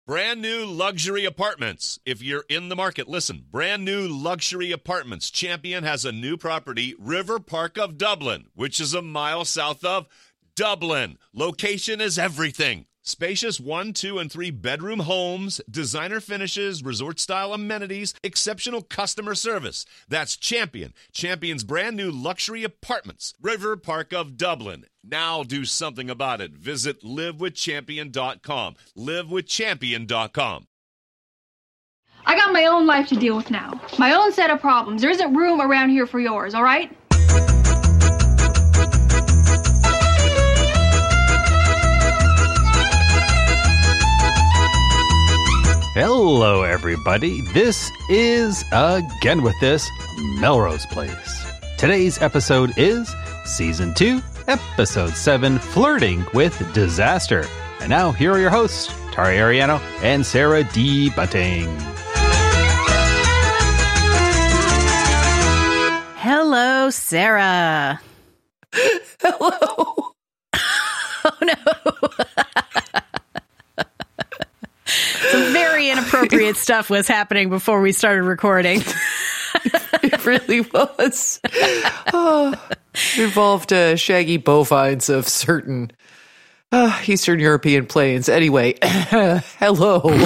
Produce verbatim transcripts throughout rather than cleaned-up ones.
Brand new luxury apartments. If you're in the market, listen. Brand new luxury apartments. Champion has a new property, River Park of Dublin, which is a mile south of Dublin. Location is everything. Spacious one, two, and three bedroom homes, designer finishes, resort-style amenities, exceptional customer service. That's Champion. Champion's brand new luxury apartments. River Park of Dublin. Now do something about it. Visit live with champion dot com. live with champion dot com. I got my own life to deal with now. My own set of problems. There isn't room around here for yours, all right? Hello, everybody. This is Again With This, Melrose Place. Today's episode is Season two, Episode seven, Flirting with Disaster. And now, here are your hosts, Tari Ariano and Sarah D. Bunting. Hello, Sarah. Hello. Oh, no. Some very inappropriate stuff was happening before we started recording. It really was. Oh, it involved uh, shaggy bovines of certain uh, Eastern European plains. Anyway, hello.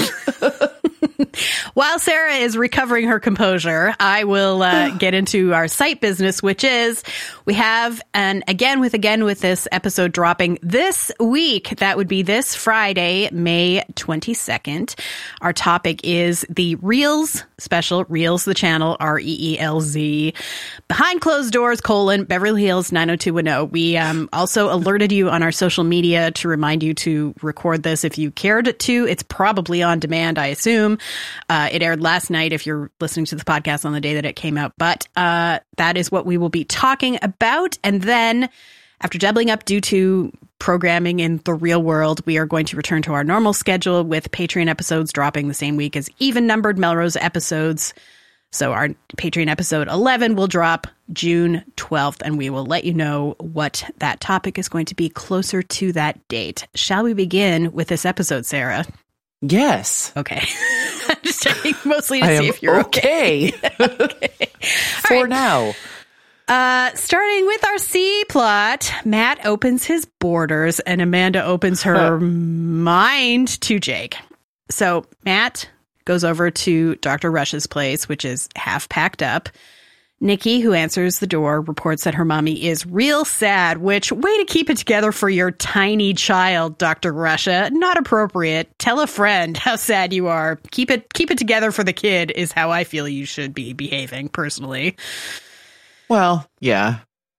While Sarah is recovering her composure, I will uh, get into our site business, which is we have an Again with Again with This episode dropping this week. That would be this Friday, May twenty-second. Our topic is the Reels special, Reels the channel, R E E L Z, Behind Closed Doors, colon, Beverly Hills nine oh two one oh. We um, also alerted you on our social media to remind you to record this if you cared to. It's probably on demand, I assume. Uh, it aired last night if you're listening to the podcast on the day that it came out. But uh, that is what we will be talking about. And then after doubling up due to programming in the real world, we are going to return to our normal schedule with Patreon episodes dropping the same week as even-numbered Melrose episodes. So our Patreon episode eleven will drop June twelfth, and we will let you know what that topic is going to be closer to that date. Shall we begin with this episode, Sarah? Yes. Okay. I'm just checking mostly to I see am if you're okay. okay. Okay. For right. now. Uh, starting with our C plot, Matt opens his borders and Amanda opens her mind to Jake. So Matt goes over to Doctor Rush's place, which is half packed up. Nikki, who answers the door, reports that her mommy is real sad, which, way to keep it together for your tiny child, Doctor Russia. Not appropriate. Tell a friend how sad you are. Keep it keep it together for the kid is how I feel you should be behaving, personally. Well, yeah.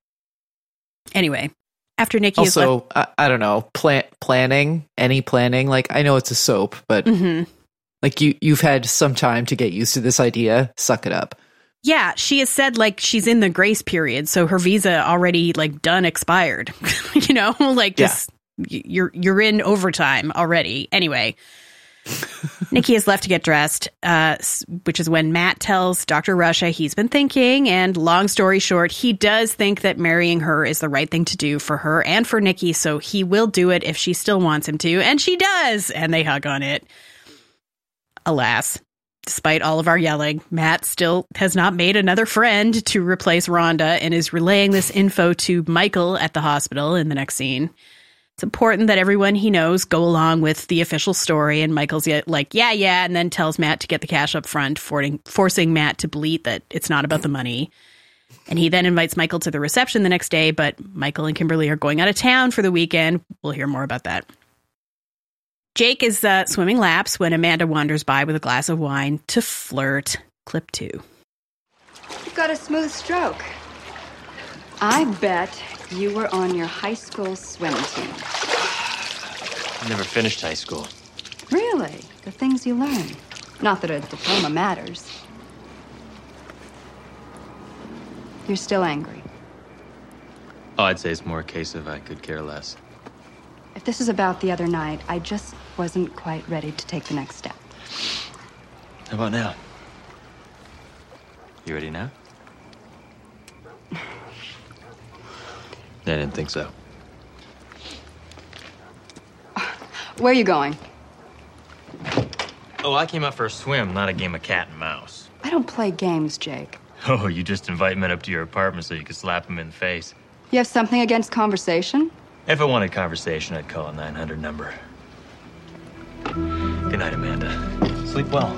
Anyway, after Nikki also, is left- I, I don't know, plan, planning, any planning. Like, I know it's a soap, but mm-hmm. like you, you've had some time to get used to this idea. Suck it up. Yeah, she has said, like, she's in the grace period, so her visa already, like, done expired. You know, like, just, yeah. you're you're in overtime already. Anyway, Nikki is left to get dressed, uh, which is when Matt tells Doctor Russia he's been thinking, and long story short, he does think that marrying her is the right thing to do for her and for Nikki, so he will do it if she still wants him to, and she does, and they hug on it. Alas. Despite all of our yelling, Matt still has not made another friend to replace Rhonda and is relaying this info to Michael at the hospital in the next scene. It's important that everyone he knows go along with the official story, and Michael's like, yeah, yeah, and then tells Matt to get the cash up front, forcing, forcing Matt to bleat that it's not about the money. And he then invites Michael to the reception the next day, but Michael and Kimberly are going out of town for the weekend. We'll hear more about that. Jake is uh, swimming laps when Amanda wanders by with a glass of wine to flirt. Clip two. You've got a smooth stroke. I bet you were on your high school swim team. I never finished high school. Really? The things you learn. Not that a diploma matters. You're still angry. Oh, I'd say it's more a case of I could care less. If this is about the other night, I just wasn't quite ready to take the next step. How about now? You ready now? I didn't think so. Where are you going? Oh, I came out for a swim, not a game of cat and mouse. I don't play games, Jake. Oh, you just invite men up to your apartment so you can slap them in the face. You have something against conversation? If I wanted conversation, I'd call a nine hundred number. Good night, Amanda. Sleep well.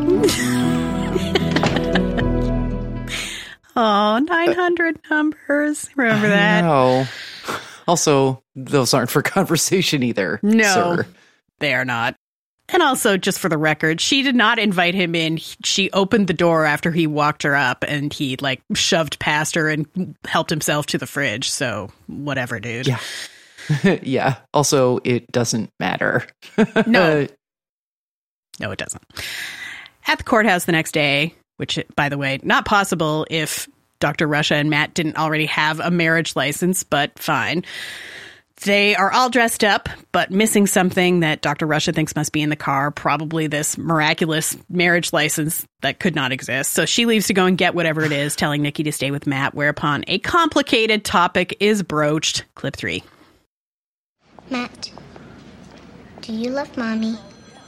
Oh, nine hundred numbers. Remember that? No. Also, those aren't for conversation either. No, sir. They are not. And also, just for the record, she did not invite him in. She opened the door after he walked her up, and he, like, shoved past her and helped himself to the fridge. So, whatever, dude. Yeah. Yeah. Also, it doesn't matter. No. No, it doesn't. At the courthouse the next day, which, by the way, not possible if Doctor Russia and Matt didn't already have a marriage license, but fine. They are all dressed up, but missing something that Doctor Russia thinks must be in the car, probably this miraculous marriage license that could not exist. So she leaves to go and get whatever it is, telling Nikki to stay with Matt, whereupon a complicated topic is broached. Clip three. Matt, do you love Mommy?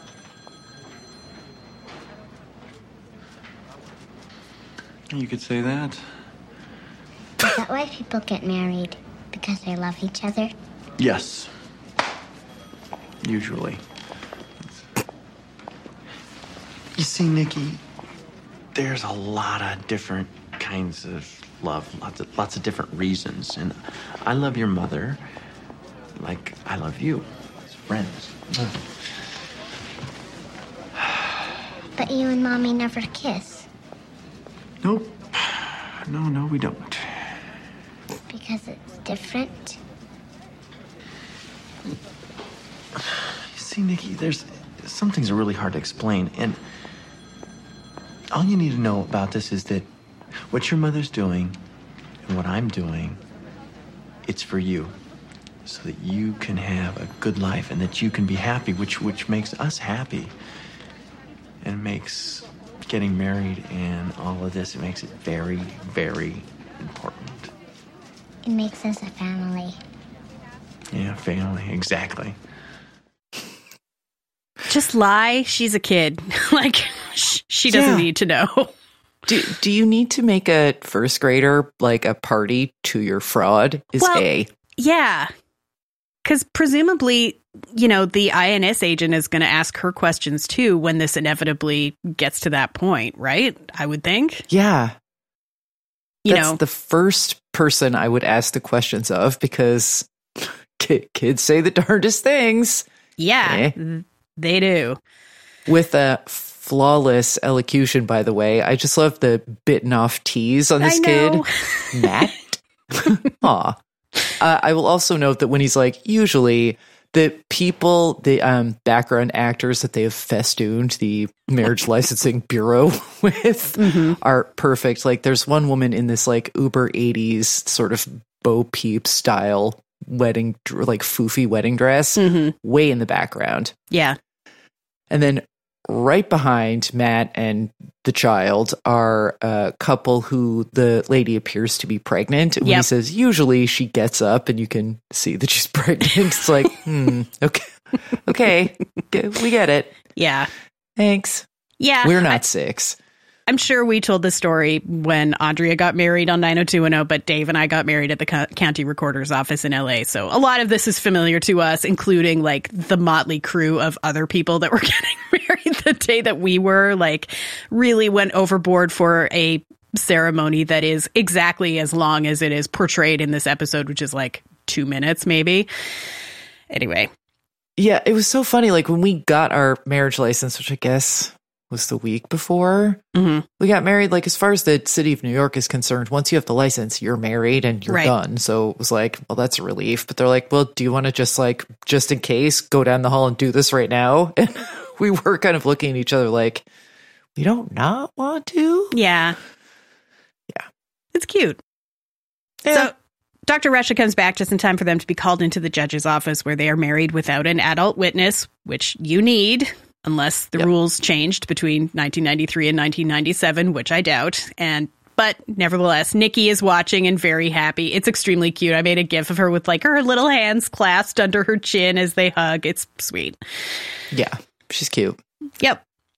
You could say that. Is that why people get married? Because they love each other? Yes. Usually. You see, Nikki, there's a lot of different kinds of love, lots of, lots of different reasons. And I love your mother like I love you, as friends. But you and Mommy never kiss. Nope. No, no, we don't. Because it's different? You see, Nikki, there's some things are really hard to explain, and all you need to know about this is that what your mother's doing and what I'm doing, it's for you, so that you can have a good life and that you can be happy, which which makes us happy, and makes getting married and all of this, it makes it very, very important. It makes us a family. Yeah, family, exactly. Just lie. She's a kid. Like, sh- she doesn't Yeah. need to know. Do do you need to make a first grader like a party to your fraud? Is Well, A. Yeah. Because presumably, you know, the I N S agent is going to ask her questions too when this inevitably gets to that point, right? I would think. Yeah. You That's know, the first person I would ask the questions of, because ki- kids say the darndest things. yeah, Eh? th- they do. With a flawless elocution, by the way. I just love the bitten off tease on this I kid. know. Matt. Aw. Uh, I will also note that when he's like, usually the people, the um, background actors that they have festooned the marriage licensing bureau with Mm-hmm. are perfect. Like, there's one woman in this like uber eighties sort of Bo Peep style wedding, dr- like foofy wedding dress, Mhm. way in the background. Yeah. And then right behind Matt and the child are a couple who the lady appears to be pregnant. When he Yep. says, usually she gets up and you can see that she's pregnant. It's like, hmm, okay, okay, g- we get it. Yeah. Thanks. Yeah. We're not I- six. I'm sure we told this story when Andrea got married on nine oh two one oh, but Dave and I got married at the co- county recorder's office in L A. So a lot of this is familiar to us, including like the motley crew of other people that were getting married the day that we were, like, really went overboard for a ceremony that is exactly as long as it is portrayed in this episode, which is like two minutes maybe. Anyway. Yeah, it was so funny. Like, when we got our marriage license, which I guess was the week before, Mm-hmm. we got married. Like, as far as the city of New York is concerned, once you have the license, you're married and you're Right. done. So it was like, well, that's a relief. But they're like, well, do you want to just like, just in case, go down the hall and do this right now? And we were kind of looking at each other like, we don't not want to. Yeah. Yeah. It's cute. Yeah. So Doctor Russia comes back just in time for them to be called into the judge's office, where they are married without an adult witness, which you need unless the Yep. rules changed between nineteen ninety-three and nineteen ninety-seven, which I doubt. And but nevertheless, Nikki is watching and very happy. It's extremely cute. I made a gif of her with like her little hands clasped under her chin as they hug. It's sweet. Yeah, she's cute. Yep.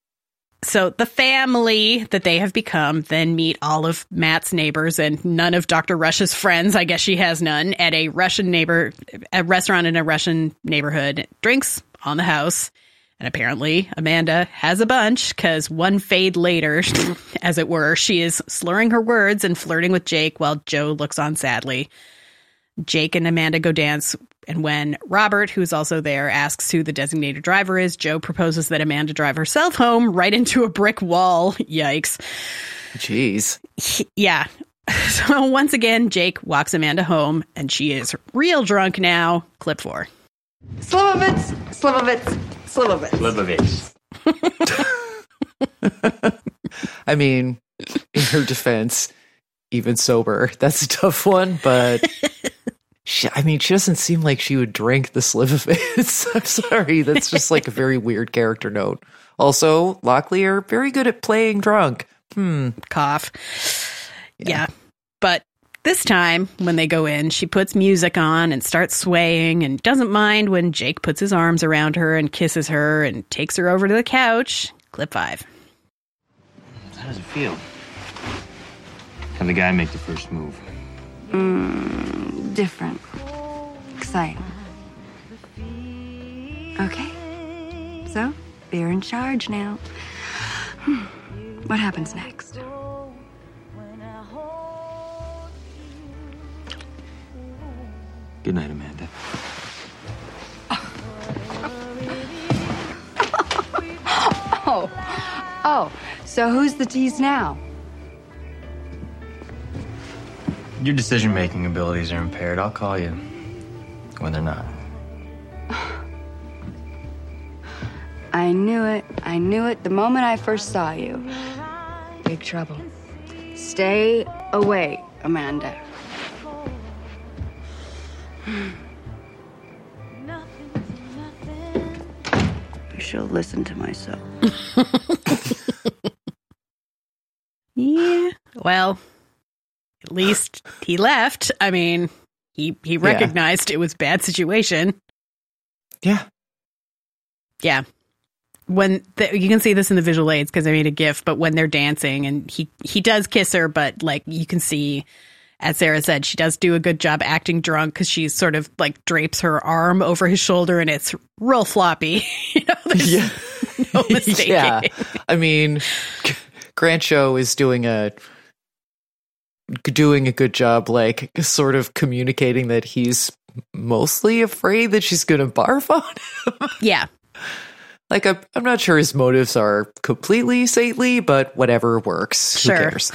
So the family that they have become then meet all of Matt's neighbors and none of Doctor Rush's friends. I guess she has none at a Russian neighbor, a restaurant in a Russian neighborhood. Drinks on the house. And apparently Amanda has a bunch because one fade later, as it were, she is slurring her words and flirting with Jake while Joe looks on sadly. Jake and Amanda go dance, and when Robert, who's also there, asks who the designated driver is, Joe proposes that Amanda drive herself home right into a brick wall. Yikes. Jeez. Yeah. So once again, Jake walks Amanda home, and she is real drunk now. Clip four. Slivovitz, Slivovitz, Slivovitz. Slivovitz. I mean, in her defense, even sober, that's a tough one, but she, I mean, she doesn't seem like she would drink the Slivovitz. I'm sorry, that's just like a very weird character note. Also, Locklear, very good at playing drunk. Hmm. Cough. Yeah. yeah. But this time, when they go in, she puts music on and starts swaying and doesn't mind when Jake puts his arms around her and kisses her and takes her over to the couch. Clip five. How does it feel? Have the guy make the first move? Mm, different. Exciting. Okay. So, you're in charge now. Hmm. What happens next? Good night, Amanda. Oh. Oh. So who's the tease now? Your decision-making abilities are impaired. I'll call you when they're not. I knew it. I knew it the moment I first saw you. Big trouble. Stay away, Amanda. I shall listen to myself. Yeah. Well, at least he left. I mean, he he recognized yeah. it was a bad situation. Yeah. Yeah. When the, you can see this in the visual aids because I made a GIF, but when they're dancing and he, he does kiss her, but like you can see, as Sarah said, she does do a good job acting drunk because she sort of like drapes her arm over his shoulder and it's real floppy. You know, there's yeah. no mistaking. Yeah. I mean, Grant Show is doing a doing a good job, like sort of communicating that he's mostly afraid that she's going to barf on him. Yeah. Like, I'm, I'm not sure his motives are completely saintly, but whatever works. Sure. Who cares?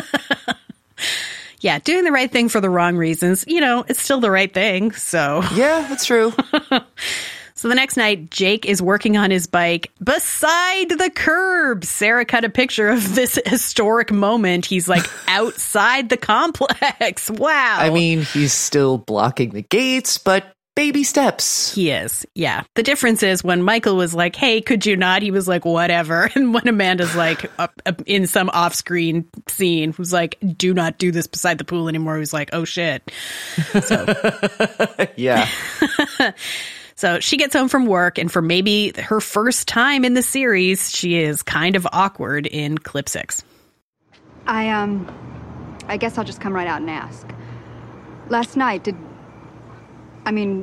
Yeah, doing the right thing for the wrong reasons. You know, it's still the right thing, so. Yeah, that's true. So the next night, Jake is working on his bike beside the curb. Sarah cut a picture of this historic moment. He's like outside the complex. Wow. I mean, he's still blocking the gates, but baby steps. He is. Yeah. The difference is when Michael was like, hey, could you not? He was like, whatever. And when Amanda's like up, up in some off-screen scene, who's like, do not do this beside the pool anymore. He was like, oh, shit. So. Yeah. So she gets home from work, and for maybe her first time in the series, she is kind of awkward in clip six. I, um, I guess I'll just come right out and ask. Last night, did, I mean,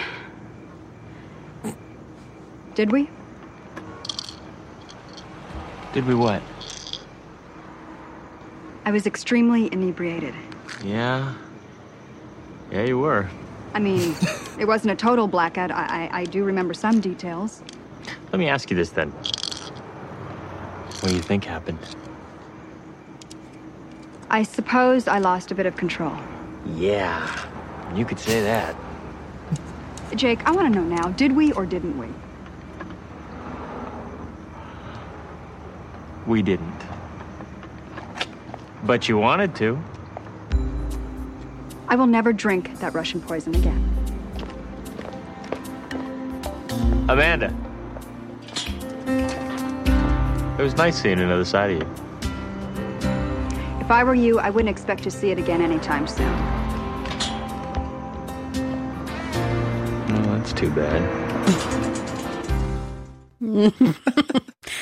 did we? Did we what? I was extremely inebriated. Yeah. Yeah, you were. I mean, it wasn't a total blackout. I, I, I do remember some details. Let me ask you this then. What do you think happened? I suppose I lost a bit of control. Yeah, you could say that. Jake, I want to know now, did we or didn't we? We didn't. But you wanted to. I will never drink that Russian poison again. Amanda. It was nice seeing another side of you. If I were you, I wouldn't expect to see it again anytime soon. Oh, that's too bad. You'll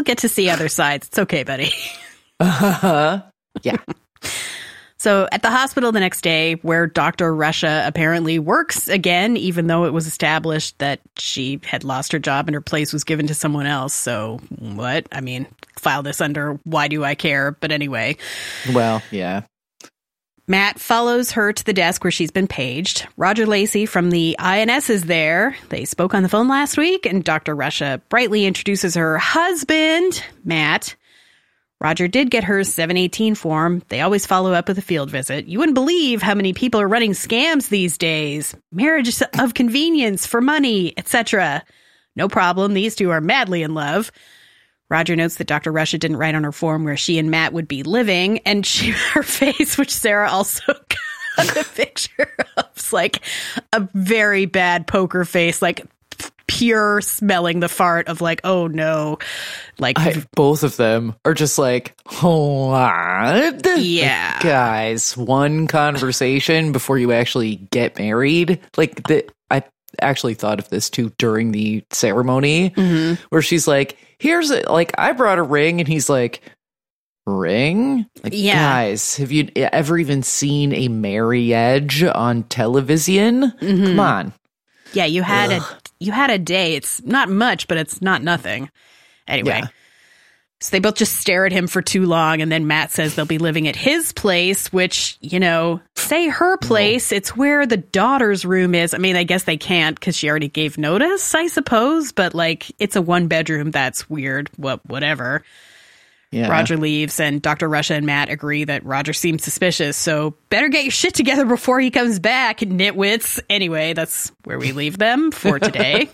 You'll get to see other sides. It's okay, buddy. Uh-huh. Yeah. So at the hospital the next day, where Doctor Russia apparently works again, even though it was established that she had lost her job and her place was given to someone else. So what? I mean, file this under why do I care? But anyway. Well, yeah. Matt follows her to the desk where she's been paged. Roger Lacey from the I N S is there. They spoke on the phone last week, and Doctor Russia brightly introduces her husband, Matt. Roger did get her seven eighteen form. They always follow up with a field visit. You wouldn't believe how many people are running scams these days. Marriage of convenience for money, et cetera. No problem. These two are madly in love. Roger notes that Doctor Russia didn't write on her form where she and Matt would be living, and she, her face, which Sarah also got a picture of, is like a very bad poker face, like pure smelling the fart of like, oh no. Like I, both of them are just like, what? Yeah. Like, guys, one conversation before you actually get married. Like, the, I actually thought of this too during the ceremony, mm-hmm. where she's like, here's a, like, I brought a ring, and he's like, ring? Like, yeah. Guys, have you ever even seen a marriage on television? Mm-hmm. Come on. Yeah, you had Ugh. a you had a day. It's not much, but it's not nothing. Anyway, yeah. So they both just stare at him for too long, and then Matt says they'll be living at his place, which, you know, say her place. No. It's where the daughter's room is. I mean, I guess they can't because she already gave notice, I suppose. But like, it's a one bedroom. That's weird. What, whatever. Yeah. Roger leaves, and Doctor Russia and Matt agree that Roger seems suspicious, so better get your shit together before he comes back, nitwits. Anyway, that's where we leave them for today.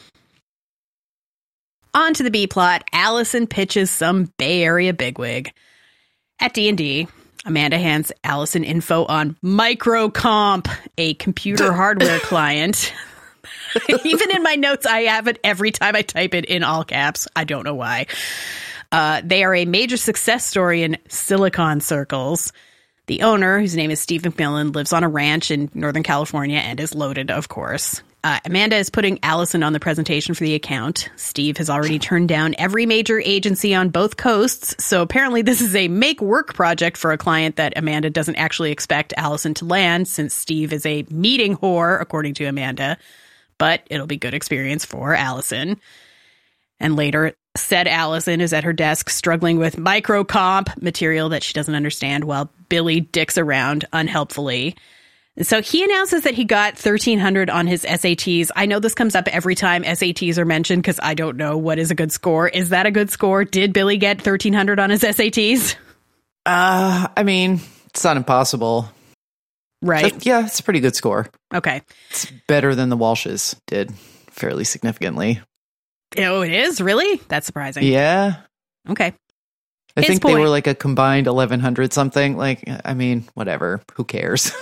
On to the B-plot. Allison pitches some Bay Area bigwig. At D and D, Amanda hands Allison info on Microcomp, a computer hardware client. Even in my notes, I have it every time I type it in all caps. I don't know why. Uh, they are a major success story in Silicon circles. The owner, whose name is Steve McMillan, lives on a ranch in Northern California and is loaded, of course. Uh, Amanda is putting Allison on the presentation for the account. Steve has already turned down every major agency on both coasts, so apparently this is a make-work project for a client that Amanda doesn't actually expect Allison to land, since Steve is a meeting whore, according to Amanda. But it'll be good experience for Allison. And later, said Allison is at her desk struggling with microcomp material that she doesn't understand while Billy dicks around unhelpfully. So he announces that he got thirteen hundred on his S A Ts. I know this comes up every time S A Ts are mentioned because I don't know what is a good score. Is that a good score? Did Billy get thirteen hundred on his S A Ts? Uh, I mean, it's not impossible. Right. So, yeah, it's a pretty good score. Okay. It's better than the Walshes did, fairly significantly. Oh, it is? Really? That's surprising. Yeah. Okay. I His think point. they were like a combined eleven hundred something. Like, I mean, whatever. Who cares?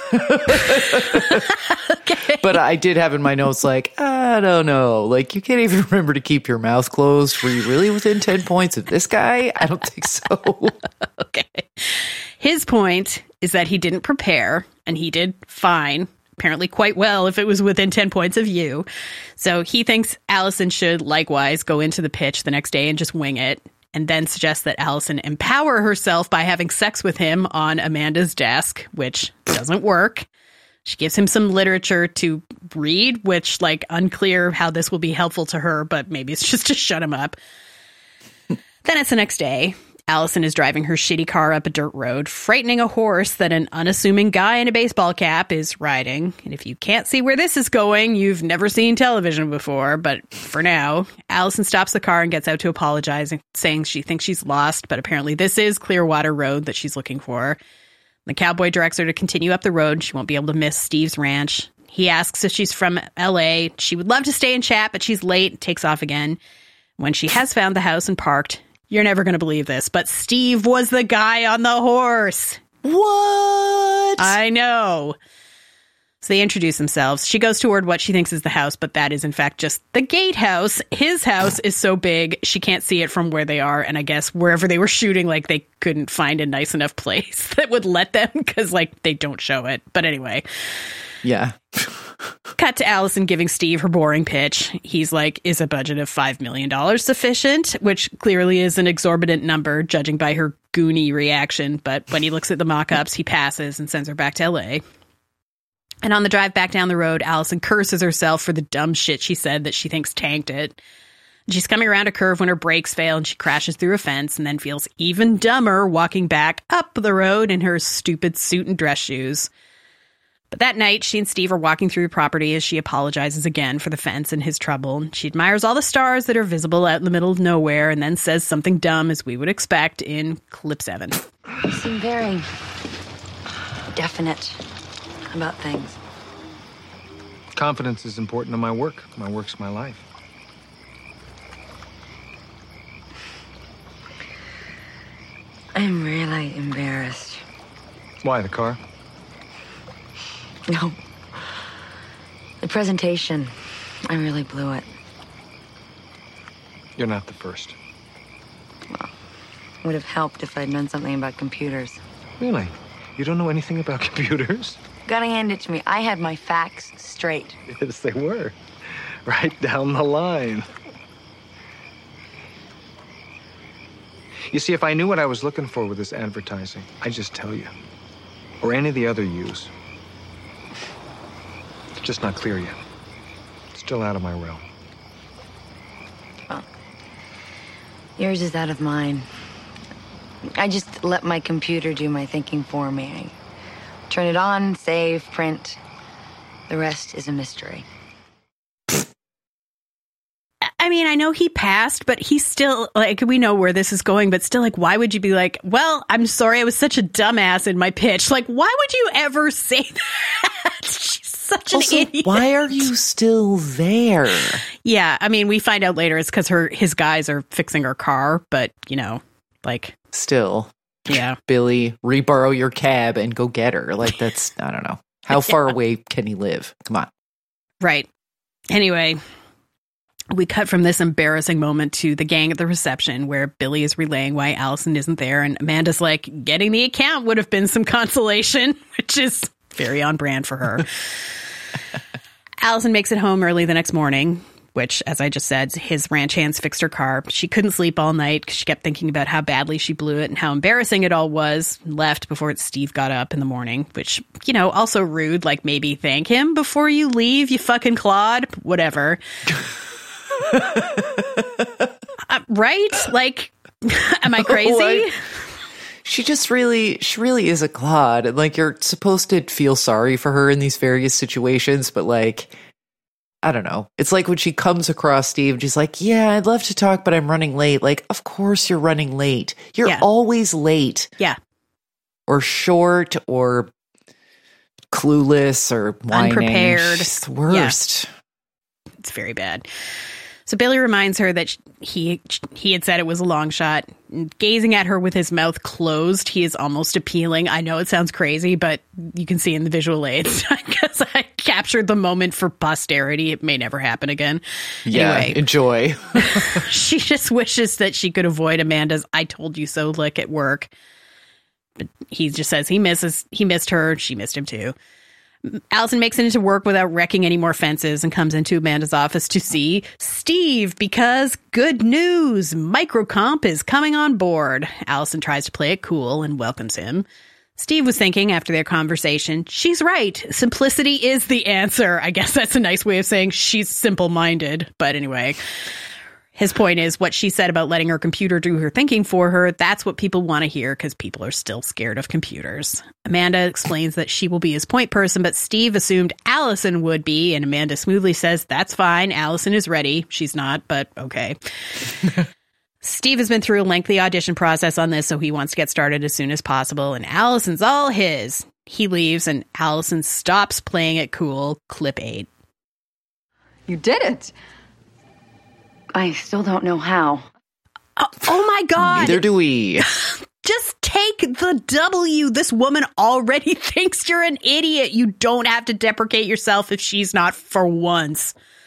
Okay. But I did have in my notes, like, I don't know. Like, you can't even remember to keep your mouth closed. Were you really within ten points of this guy? I don't think so. Okay. His point is that he didn't prepare, and he did fine. Apparently quite well if it was within ten points of you. So he thinks Allison should likewise go into the pitch the next day and just wing it, and then suggests that Allison empower herself by having sex with him on Amanda's desk, which doesn't work. She gives him some literature to read, which, like, unclear how this will be helpful to her, but maybe it's just to shut him up. Then it's the next day. Allison is driving her shitty car up a dirt road, frightening a horse that an unassuming guy in a baseball cap is riding. And if you can't see where this is going, you've never seen television before. But for now, Allison stops the car and gets out to apologize, saying she thinks she's lost, but apparently this is Clearwater Road that she's looking for. The cowboy directs her to continue up the road. She won't be able to miss Steve's ranch. He asks if she's from L A. She would love to stay and chat, but she's late, takes off again. When she has found the house and parked, you're never going to believe this, but Steve was the guy on the horse. What? I know. So they introduce themselves. She goes toward what she thinks is the house, but that is in fact just the gatehouse. His house is so big, she can't see it from where they are. And I guess wherever they were shooting, like, they couldn't find a nice enough place that would let them, because, like, they don't show it. But anyway. Yeah. Cut cut to Allison giving Steve her boring pitch. He's like, is a budget of five million dollars sufficient? Which clearly is an exorbitant number, judging by her goony reaction. But when he looks at the mock-ups, he passes and sends her back to L A. And on the drive back down the road, Allison curses herself for the dumb shit she said that she thinks tanked it. She's coming around a curve when her brakes fail and she crashes through a fence and then feels even dumber walking back up the road in her stupid suit and dress shoes. But that night, she and Steve are walking through the property as she apologizes again for the fence and his trouble. She admires all the stars that are visible out in the middle of nowhere and then says something dumb, as we would expect, in clip seven. You seem very definite about things. Confidence is important in my work. My work's my life. I'm really embarrassed. Why, the car? No. The presentation. I really blew it. You're not the first. Well, it would have helped if I'd known something about computers. Really? You don't know anything about computers? Gotta hand it to me. I had my facts straight. Yes, they were. Right down the line. You see, if I knew what I was looking for with this advertising, I'd just tell you. Or any of the other yous. It's just not clear yet. Still out of my realm. Well, yours is out of mine. I just let my computer do my thinking for me. I turn it on, save, print. The rest is a mystery. I mean, I know he passed, but he's still, like, we know where this is going, but still, like, why would you be like, well, I'm sorry, I was such a dumbass in my pitch. Like, why would you ever say that? She's such also, an idiot. Why are you still there? Yeah, I mean, we find out later it's because her his guys are fixing her car, but, you know, like. Still. Yeah. Billy, reborrow your cab and go get her. Like, that's, I don't know. How far yeah. away can he live? Come on. Right. Anyway. We cut from this embarrassing moment to the gang at the reception where Billy is relaying why Allison isn't there. And Amanda's like, getting the account would have been some consolation, which is very on brand for her. Allison makes it home early the next morning, which, as I just said, his ranch hands fixed her car. She couldn't sleep all night because she kept thinking about how badly she blew it and how embarrassing it all was. Left before Steve got up in the morning, which, you know, also rude. Like, maybe thank him before you leave, you fucking clod. Whatever. uh, right? Like, am I crazy? Like, she just really, she really is a clod. And like, you're supposed to feel sorry for her in these various situations, but like, I don't know. It's like when she comes across Steve, and she's like, yeah, I'd love to talk, but I'm running late. Like, of course you're running late. You're yeah. always late. Yeah. Or short, or clueless, or whining. Unprepared. She's the worst. Yeah. It's very bad. So Billy reminds her that he he had said it was a long shot. Gazing at her with his mouth closed, he is almost appealing. I know it sounds crazy, but you can see in the visual aids. I guess I captured the moment for posterity. It may never happen again. Yeah, anyway, enjoy. She just wishes that she could avoid Amanda's "I told you so" lick at work. But he just says he misses he missed her. She missed him too. Allison makes it into work without wrecking any more fences and comes into Amanda's office to see Steve because good news, Microcomp is coming on board. Allison tries to play it cool and welcomes him. Steve was thinking after their conversation, she's right. Simplicity is the answer. I guess that's a nice way of saying she's simple-minded. But anyway, his point is what she said about letting her computer do her thinking for her. That's what people want to hear because people are still scared of computers. Amanda explains that she will be his point person, but Steve assumed Allison would be. And Amanda smoothly says, that's fine. Allison is ready. She's not, but okay. Steve has been through a lengthy audition process on this, so he wants to get started as soon as possible. And Allison's all his. He leaves and Allison stops playing it cool. Clip eight. You did it. I still don't know how. Oh, oh my God. Neither do we. Just take the W. This woman already thinks you're an idiot. You don't have to deprecate yourself if she's not for once.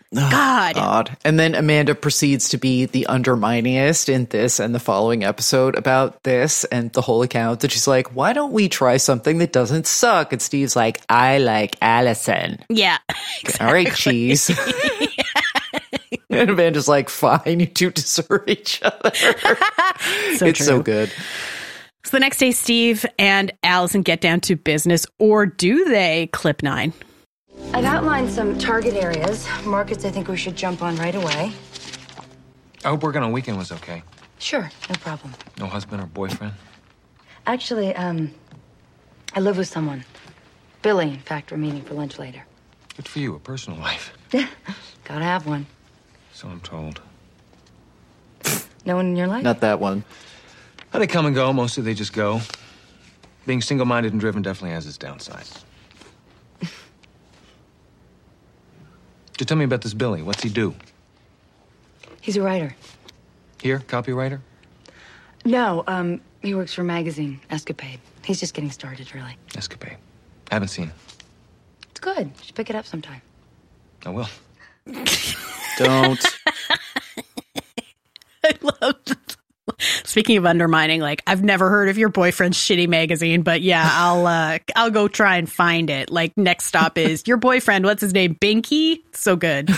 God. God. And then Amanda proceeds to be the underminingest in this and the following episode about this and the whole account that she's like, why don't we try something that doesn't suck? And Steve's like, I like Allison. Yeah. Exactly. All right, cheese. Yeah. And Amanda's like, fine, you two deserve each other. So it's true. so good. So the next day, Steve and Allison get down to business, or do they? Clip nine. I've outlined some target areas, markets I think we should jump on right away. I hope working on weekend was okay. Sure, no problem. No husband or boyfriend? Actually, um, I live with someone. Billy, in fact, we're meeting for lunch later. Good for you, a personal life. Gotta have one. So I'm told. No one in your life? Not that one. They come and go. Mostly they just go. Being single-minded and driven definitely has its downsides. So tell me about this Billy. What's he do? He's a writer. Here, copywriter? No, um, he works for a magazine, Escapade. He's just getting started, really. Escapade. Haven't seen it. It's good. You should pick it up sometime. I will. Don't. I love this. Speaking of undermining, like, I've never heard of your boyfriend's shitty magazine, but yeah, I'll uh, I'll go try and find it. Like, next stop is your boyfriend. What's his name? Binky? So good.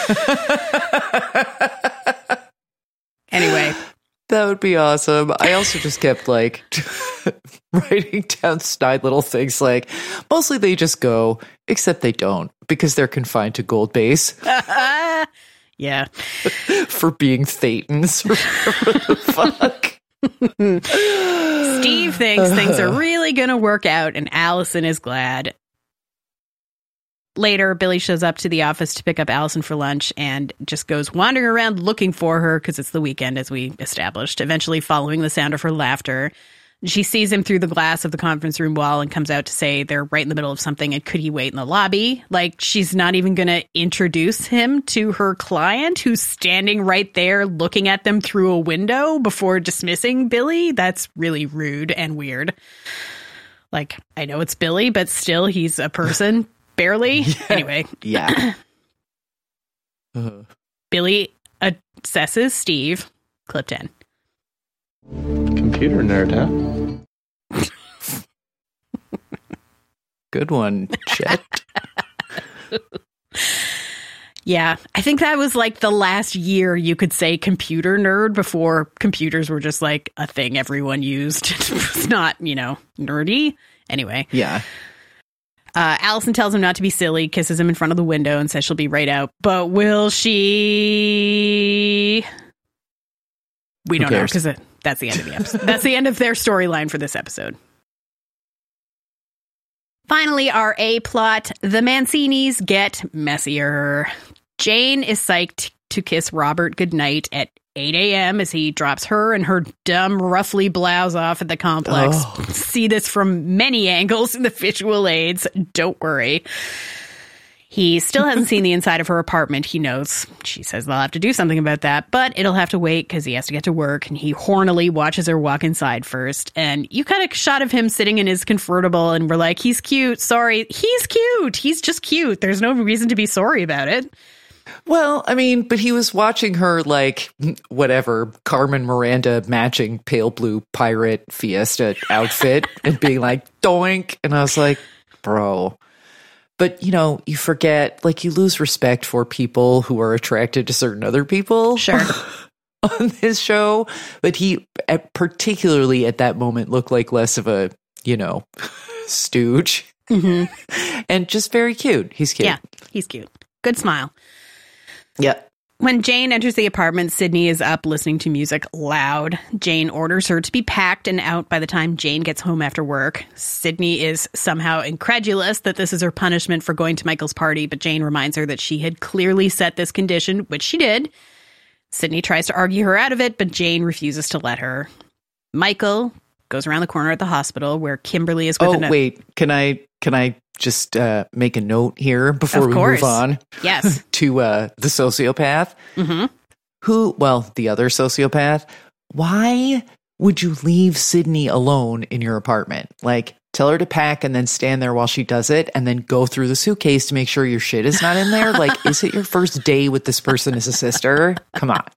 Anyway. That would be awesome. I also just kept like writing down snide little things like mostly they just go, except they don't because they're confined to Gold Base. Yeah. For being Thetans or whatever the fuck. Steve thinks things are really going to work out, and Allison is glad. Later, Billy shows up to the office to pick up Allison for lunch and just goes wandering around looking for her because it's the weekend, as we established, eventually following the sound of her laughter. She sees him through the glass of the conference room wall and comes out to say they're right in the middle of something and could he wait in the lobby? Like, she's not even going to introduce him to her client who's standing right there looking at them through a window before dismissing Billy. That's really rude and weird. Like, I know it's Billy, but still, he's a person. Barely. Yeah. Anyway. Yeah. uh. Billy assesses Steve. Clip ten. Computer nerd, huh? Good one, Chet. Yeah, I think that was like the last year you could say computer nerd before computers were just like a thing everyone used. It's not, you know, nerdy. Anyway. Yeah. Uh, Allison tells him not to be silly, kisses him in front of the window and says she'll be right out. But will she? We Who don't know cares? because that's the end of the episode. That's the end of their storyline for this episode. Finally, our A plot, the Mancinis get messier. Jane is psyched to kiss Robert goodnight at eight a.m. as he drops her and her dumb, roughly blouse off at the complex. Oh. See this from many angles in the visual aids. Don't worry. He still hasn't seen the inside of her apartment. He knows. She says they'll have to do something about that, but it'll have to wait because he has to get to work, and he hornily watches her walk inside first. And you kind of shot of him sitting in his convertible, and we're like, he's cute. Sorry. He's cute. He's just cute. There's no reason to be sorry about it. Well, I mean, but he was watching her like, whatever, Carmen Miranda matching pale blue pirate Fiesta outfit and being like, doink. And I was like, bro. But, you know, you forget, like, you lose respect for people who are attracted to certain other people. Sure. On this show. But he, at, particularly at that moment, looked like less of a, you know, stooge. Mm-hmm. And just very cute. He's cute. Yeah, he's cute. Good smile. Yeah. When Jane enters the apartment, Sydney is up listening to music loud. Jane orders her to be packed and out by the time Jane gets home after work. Sydney is somehow incredulous that this is her punishment for going to Michael's party, but Jane reminds her that she had clearly set this condition, which she did. Sydney tries to argue her out of it, but Jane refuses to let her. Michael goes around the corner at the hospital where Kimberly is with Oh, an- wait. Can I, can I just uh, make a note here before Of we course. move on? Yes. To uh, the sociopath? Mm-hmm. Who, well, the other sociopath. Why would you leave Sydney alone in your apartment? Like, Tell her to pack and then stand there while she does it and then go through the suitcase to make sure your shit is not in there. Like, is it your first day with this person as a sister? Come on.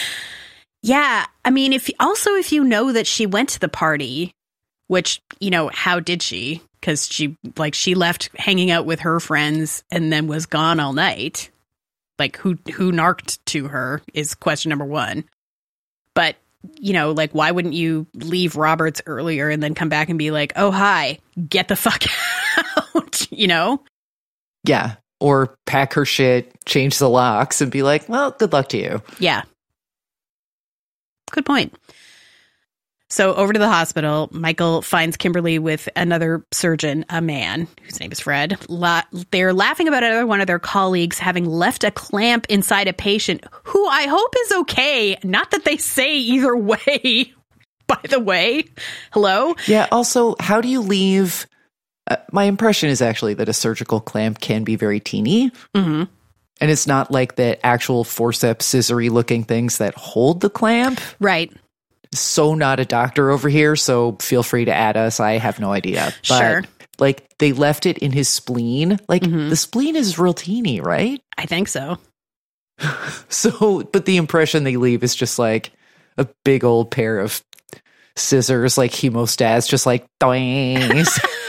Yeah. I mean, if also if you know that she went to the party, which, you know, how did she? Because she, like, she left hanging out with her friends and then was gone all night. Like, who who narked to her is question number one. But, you know, like, why wouldn't you leave Roberts earlier and then come back and be like, oh, hi, get the fuck out, you know? Yeah. Or pack her shit, change the locks, and be like, well, good luck to you. Yeah. Good point. So over to the hospital, Michael finds Kimberly with another surgeon, a man whose name is Fred. La- they're laughing about another one of their colleagues having left a clamp inside a patient who I hope is okay. Not that they say either way, by the way. Hello? Yeah, also, how do you leave... Uh, my impression is actually that a surgical clamp can be very teeny. Mm-hmm. And it's not like the actual forceps, scissory looking things that hold the clamp. Right. So not a doctor over here, so feel free to add us. I have no idea. But, sure. like, they left it in his spleen. Like, mm-hmm. the spleen is real teeny, right? I think so. So, but the impression they leave is just, like, a big old pair of scissors, like hemostats, just, like, doing,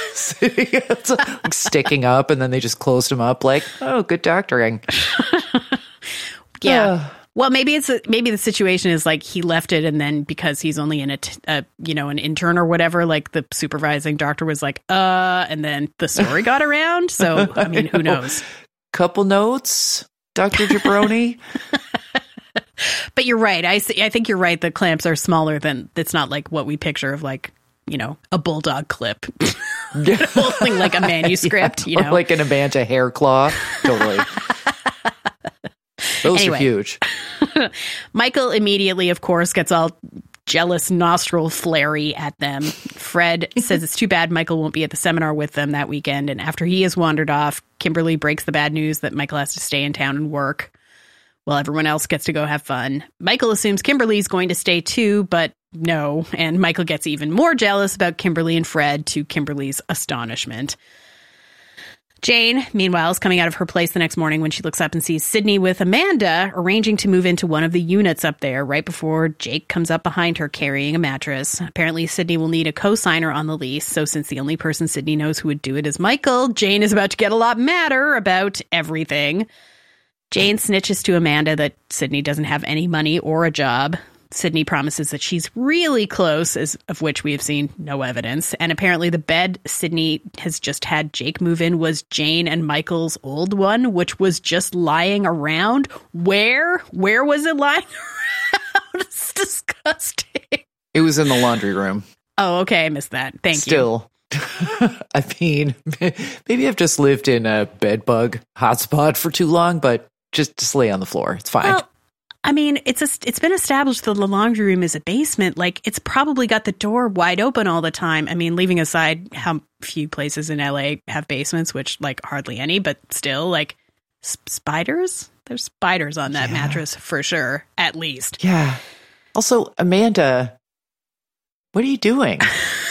like, sticking up, and then they just closed them up, like, oh, good doctoring. Yeah. Uh, Well, maybe it's a, maybe the situation is like he left it, and then because he's only in a, t- a you know an intern or whatever, like the supervising doctor was like, uh, and then the story got around. So I mean, who knows? Couple notes, Doctor Jabroni. But you're right. I see, I think you're right. The clamps are smaller than. It's not like what we picture of like you know a bulldog clip, holding like a manuscript. Yeah, you know, or like an Amanda hair claw. Totally. Those anyway. are huge. Michael immediately, of course, gets all jealous nostril flary at them. Fred says it's too bad Michael won't be at the seminar with them that weekend. And after he has wandered off, Kimberly breaks the bad news that Michael has to stay in town and work while everyone else gets to go have fun. Michael assumes Kimberly's going to stay too, but no. And Michael gets even more jealous about Kimberly and Fred, to Kimberly's astonishment. Jane, meanwhile, is coming out of her place the next morning when she looks up and sees Sydney with Amanda arranging to move into one of the units up there right before Jake comes up behind her carrying a mattress. Apparently, Sydney will need a co-signer on the lease, so since the only person Sydney knows who would do it is Michael, Jane is about to get a lot madder about everything. Jane snitches to Amanda that Sydney doesn't have any money or a job. Sydney promises that she's really close, as of which we have seen no evidence. And apparently the bed Sydney has just had Jake move in was Jane and Michael's old one, which was just lying around. Where? Where was it lying around? It's disgusting. It was in the laundry room. Oh, okay. I missed that. Thank Still. you. Still. I mean, maybe I've just lived in a bed bug hotspot for too long, but just, just lay on the floor. It's fine. Well, I mean, it's a, it's been established that the laundry room is a basement. Like, it's probably got the door wide open all the time. I mean, leaving aside how few places in L A have basements, which, like, hardly any, but still, like, sp- spiders? There's spiders on that yeah. mattress for sure, at least. Yeah. Also, Amanda, what are you doing?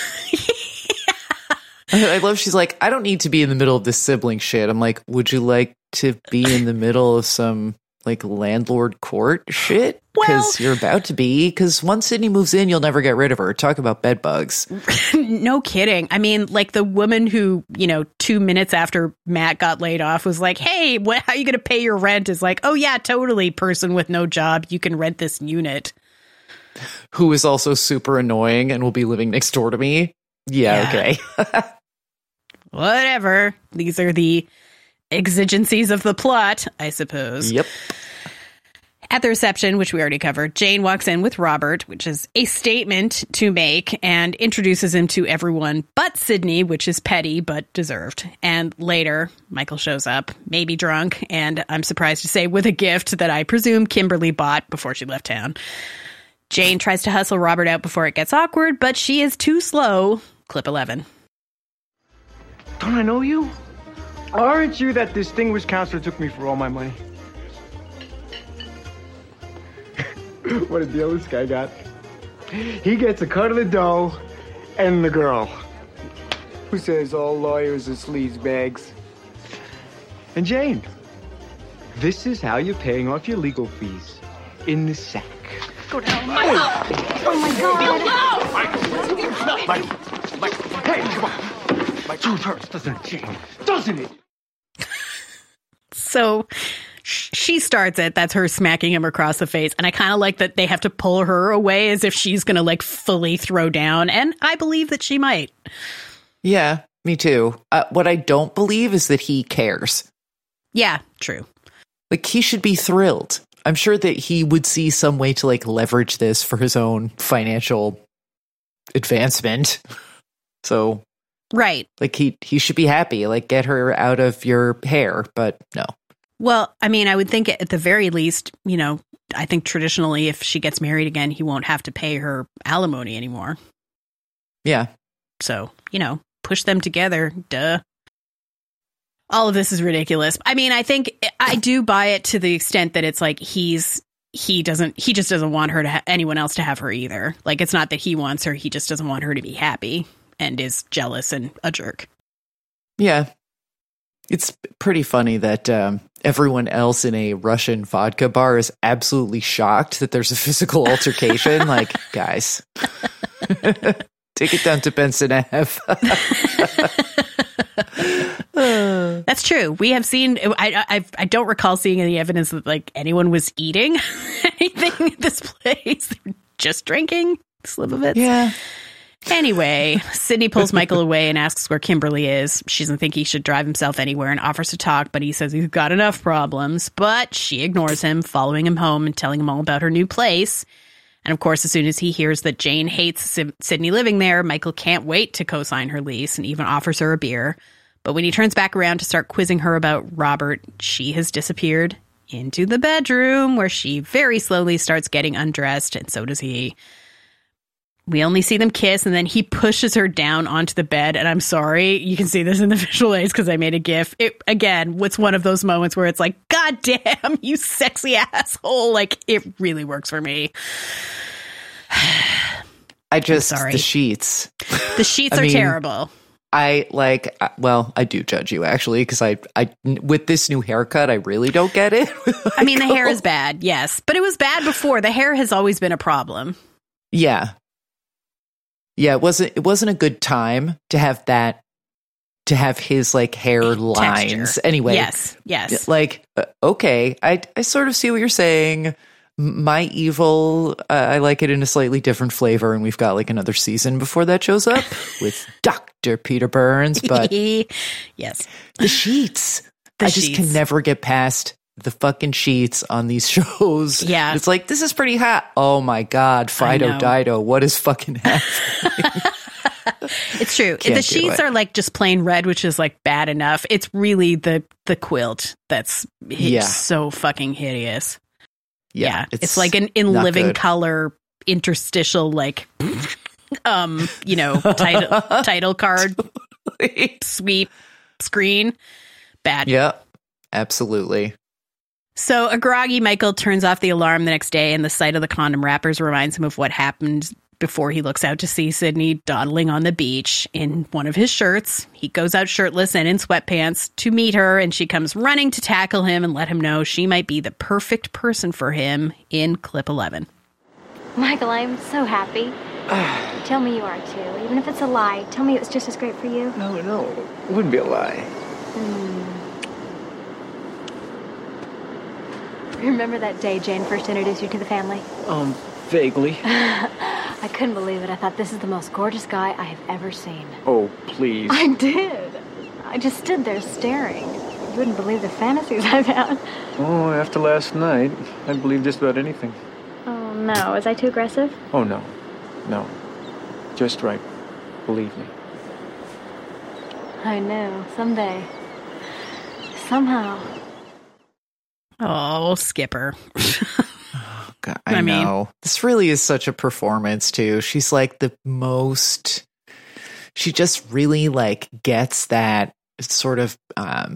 yeah. I love she's like, I don't need to be in the middle of this sibling shit. I'm like, would you like to be in the middle of some... like landlord court shit? Because well, you're about to be. Because once Sydney moves in, you'll never get rid of her. Talk about bed bugs. No kidding. I mean, like the woman who, you know, two minutes after Matt got laid off was like, hey, what, how are you going to pay your rent? Is like, oh, yeah, totally. Person with no job. You can rent this unit. Who is also super annoying and will be living next door to me. Yeah, yeah. Okay. Whatever. These are the exigencies of the plot, I suppose. Yep. At the reception, which we already covered, Jane walks in with Robert, which is a statement to make, and introduces him to everyone but Sydney, which is petty but deserved. And later, Michael shows up, maybe drunk, and I'm surprised to say with a gift that I presume Kimberly bought before she left town. Jane tries to hustle Robert out before it gets awkward, but she is too slow. Clip eleven. Don't I know you? Aren't you that distinguished counselor took me for all my money? What a deal this guy got. He gets a cut of the dough and the girl. Who says all lawyers are sleazebags? And Jane, this is how you're paying off your legal fees. In the sack. Go down, Michael. Oh my God. Michael, Michael, hey, come on. My tooth hurts, doesn't it, Jane? Doesn't it? So sh- she starts it. That's her smacking him across the face. And I kind of like that they have to pull her away as if she's going to like fully throw down. And I believe that she might. Yeah, me too. Uh, what I don't believe is that he cares. Yeah, true. Like, he should be thrilled. I'm sure that he would see some way to like leverage this for his own financial advancement. So, right. Like, he, he should be happy. Like, get her out of your hair, but no. Well, I mean, I would think at the very least, you know, I think traditionally if she gets married again, he won't have to pay her alimony anymore. Yeah. So, you know, push them together. Duh. All of this is ridiculous. I mean, I think I do buy it to the extent that it's like he's he doesn't he just doesn't want her to ha- anyone else to have her either. Like, it's not that he wants her. He just doesn't want her to be happy and is jealous and a jerk. Yeah. It's pretty funny that um, everyone else in a Russian vodka bar is absolutely shocked that there's a physical altercation. Like, guys, take it down to Benson Ave. That's true. We have seen. I, I I don't recall seeing any evidence that like anyone was eating anything at this place. They were just drinking. Slip of it. Yeah. Anyway, Sydney pulls Michael away and asks where Kimberly is. She doesn't think he should drive himself anywhere and offers to talk, but he says he's got enough problems. But she ignores him, following him home and telling him all about her new place. And of course, as soon as he hears that Jane hates Sydney living there, Michael can't wait to co-sign her lease and even offers her a beer. But when he turns back around to start quizzing her about Robert, she has disappeared into the bedroom where she very slowly starts getting undressed, and so does he. We only see them kiss, and then he pushes her down onto the bed. And I'm sorry, you can see this in the visual aids because I made a GIF. It, again, what's one of those moments where it's like, God damn, you sexy asshole. Like, it really works for me. I just, sorry. the sheets. The sheets I are mean, terrible. I like, well, I do judge you actually, because I, I, with this new haircut, I really don't get it. I mean, the hair is bad, yes, but it was bad before. The hair has always been a problem. Yeah. Yeah, it wasn't it wasn't a good time to have that to have his like hair lines. Texture. Anyway. Yes. Yes. Like uh, okay, I I sort of see what you're saying. My Evil, uh, I like it in a slightly different flavor, and we've got like another season before that shows up with Doctor Peter Burns, but yes. The sheets. The I just sheets. can never get past the fucking sheets on these shows. Yeah. It's like, this is pretty hot. Oh my God, Fido Dido, what is fucking happening? It's true. Can't the do sheets it. are like just plain red, which is like bad enough. It's really the the quilt that's it's Yeah. so fucking hideous. Yeah, Yeah. It's, it's like an in not living good. color interstitial, like, um, you know, title, title card sweep screen. Bad. Yeah, absolutely. So a groggy Michael turns off the alarm the next day, and the sight of the condom wrappers reminds him of what happened before he looks out to see Sydney dawdling on the beach in one of his shirts. He goes out shirtless and in sweatpants to meet her, and she comes running to tackle him and let him know she might be the perfect person for him in clip eleven. Michael, I am so happy. Tell me you are too. Even if it's a lie, tell me it was just as great for you. No, no, it wouldn't be a lie. Remember that day Jane first introduced you to the family? Um, vaguely. I couldn't believe it. I thought, this is the most gorgeous guy I have ever seen. Oh, please. I did. I just stood there staring. You wouldn't believe the fantasies I've had. Oh, after last night, I'd believe just about anything. Oh, no. Was I too aggressive? Oh, no. No. Just right. Believe me. I know. Someday. Somehow. Oh, Skipper. God, I, I mean- know. This really is such a performance too. She's like the most, she just really like gets that sort of um,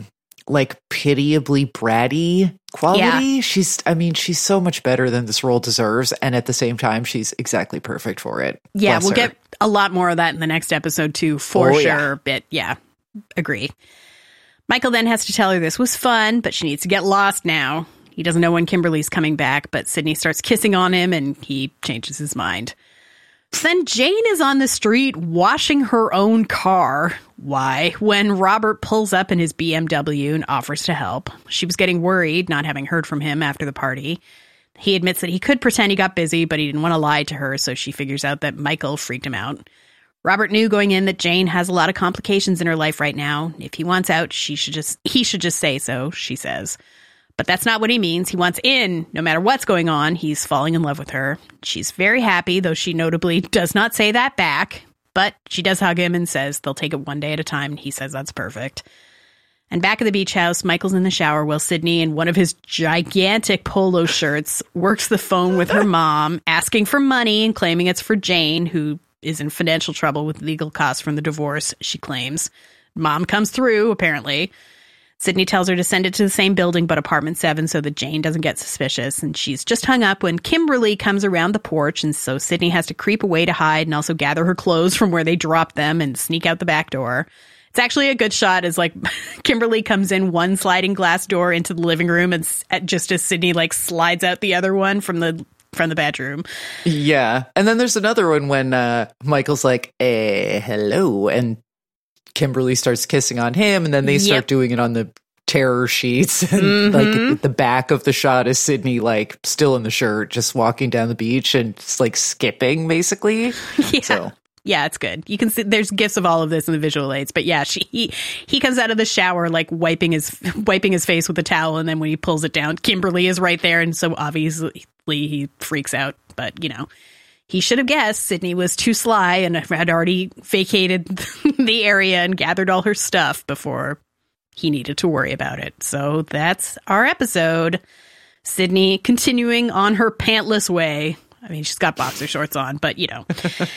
like pitiably bratty quality. Yeah. She's, I mean, she's so much better than this role deserves. And at the same time, she's exactly perfect for it. Yeah, Bless we'll her. get a lot more of that in the next episode too, for Oh, sure. yeah. But yeah, agree. Michael then has to tell her this was fun, but she needs to get lost now. He doesn't know when Kimberly's coming back, but Sydney starts kissing on him and he changes his mind. Then Jane is on the street washing her own car. Why? When Robert pulls up in his B M W and offers to help. She was getting worried, not having heard from him after the party. He admits that he could pretend he got busy, but he didn't want to lie to her, so she figures out that Michael freaked him out. Robert knew going in that Jane has a lot of complications in her life right now. If he wants out, she should just he should just say so, she says. But that's not what he means. He wants in. No matter what's going on, he's falling in love with her. She's very happy, though she notably does not say that back. But she does hug him and says they'll take it one day at a time. And he says that's perfect. And back at the beach house, Michael's in the shower while Sydney, in one of his gigantic polo shirts, works the phone with her mom, asking for money and claiming it's for Jane, who is in financial trouble with legal costs from the divorce, she claims. Mom comes through, apparently. Sydney tells her to send it to the same building, but apartment seven, so that Jane doesn't get suspicious. And she's just hung up when Kimberly comes around the porch, and so Sydney has to creep away to hide and also gather her clothes from where they dropped them and sneak out the back door. It's actually a good shot as, like, Kimberly comes in one sliding glass door into the living room, and s- just as Sydney, like, slides out the other one from the from the bedroom. Yeah. And then there's another one when uh, Michael's like, eh, hello. And Kimberly starts kissing on him, and then they start Yep. doing it on the terror sheets. And Mhm. like the back of the shot is Sydney, like, still in the shirt, just walking down the beach and just like skipping, basically. Yeah. So Yeah, it's good. You can see there's gifs of all of this in the visual aids, but yeah, she he, he comes out of the shower like wiping his wiping his face with a towel, and then when he pulls it down, Kimberly is right there, and so obviously he freaks out. But you know, he should have guessed Sydney was too sly and had already vacated the area and gathered all her stuff before he needed to worry about it. So that's our episode. Sydney continuing on her pantless way. I mean, she's got boxer shorts on, but you know.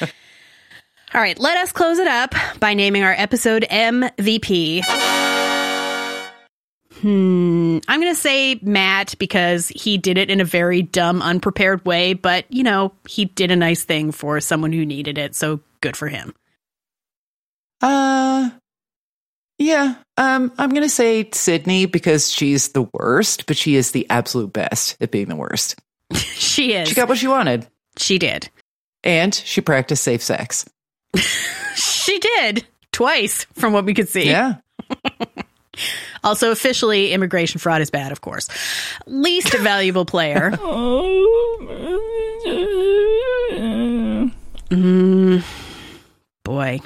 All right, let us close it up by naming our episode M V P. Hmm, I'm going to say Matt because he did it in a very dumb, unprepared way, but, you know, he did a nice thing for someone who needed it, so good for him. Uh, yeah, um, I'm going to say Sydney because she's the worst, but she is the absolute best at being the worst. She is. She got what she wanted. She did. And she practiced safe sex. She did. Twice, from what we could see. Yeah. Also, officially, immigration fraud is bad, of course. Least valuable player. mm, boy.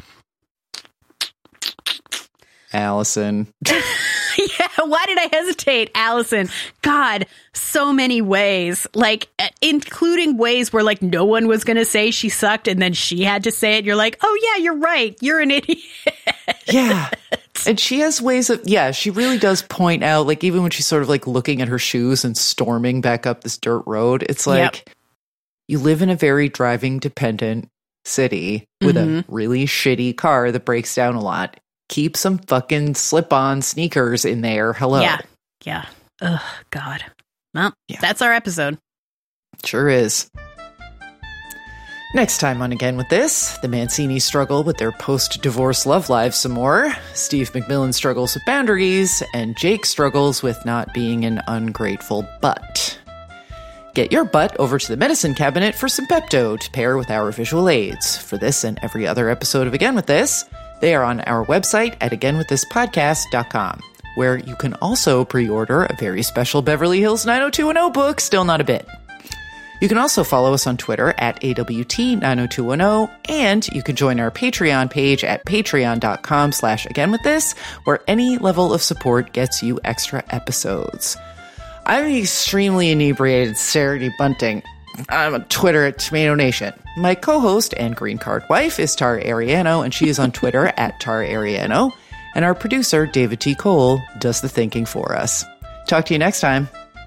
Allison. Yeah, why did I hesitate? Allison. God, so many ways. Like, including ways where, like, no one was going to say she sucked, and then she had to say it. You're like, oh, yeah, you're right. You're an idiot. Yeah. And she has ways of, yeah, she really does point out, like, even when she's sort of, like, looking at her shoes and storming back up this dirt road, it's like, Yep. you live in a very driving-dependent city with Mhm. a really shitty car that breaks down a lot. Keep some fucking slip-on sneakers in there. Hello. Yeah. Yeah. Ugh, God. Well, Yeah. that's our episode. Sure is. Next time on Again With This, the Mancini struggle with their post-divorce love lives some more, Steve McMillan struggles with boundaries, and Jake struggles with not being an ungrateful butt. Get your butt over to the medicine cabinet for some Pepto to pair with our visual aids. For this and every other episode of Again With This, they are on our website at again with this podcast dot com, where you can also pre-order a very special Beverly Hills nine oh two one oh book, Still Not a Bit. You can also follow us on Twitter at A W T nine oh two one oh, and you can join our Patreon page at patreon.com slash again with this, where any level of support gets you extra episodes. I'm extremely inebriated Saturday Bunting. I'm on Twitter at Tomato Nation. My co-host and green card wife is Tara Ariano, and she is on Twitter at Tara Ariano. And our producer, David T. Cole, does the thinking for us. Talk to you next time.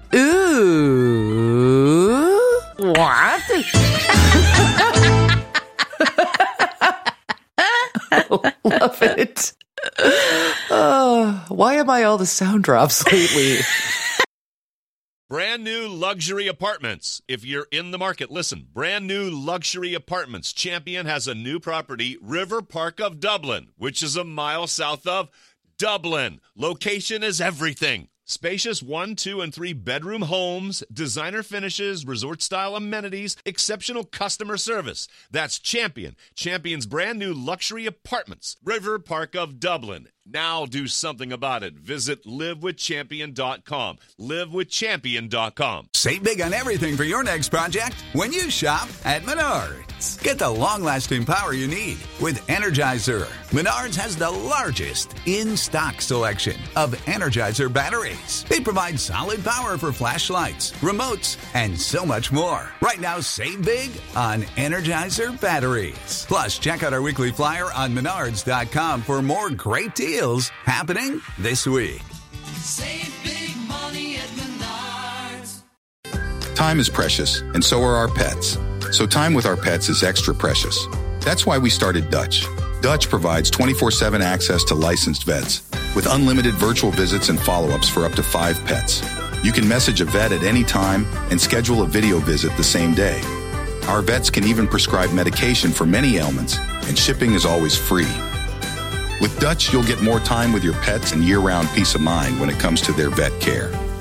Ooh. What? Love it. Oh, Why am I all the sound drops lately? Brand new luxury apartments. If you're in the market, listen. Brand new luxury apartments. Champion has a new property, River Park of Dublin, which is a mile south of Dublin. Location is everything. Spacious one, two, and three bedroom homes, designer finishes, resort-style amenities, exceptional customer service. That's Champion. Champion's brand new luxury apartments, River Park of Dublin. Now do something about it. Visit live with champion dot com. live with champion dot com. Save big on everything for your next project when you shop at Menards. Get the long-lasting power you need with Energizer. Menards has the largest in-stock selection of Energizer batteries. They provide solid power for flashlights, remotes, and so much more. Right now, save big on Energizer batteries. Plus, check out our weekly flyer on menards dot com for more great deals happening this week. Save big money at Menards. Time is precious, and so are our pets. So time with our pets is extra precious. That's why we started Dutch. Dutch provides twenty-four seven access to licensed vets with unlimited virtual visits and follow-ups for up to five pets. You can message a vet at any time and schedule a video visit the same day. Our vets can even prescribe medication for many ailments, and shipping is always free. With Dutch, you'll get more time with your pets and year-round peace of mind when it comes to their vet care.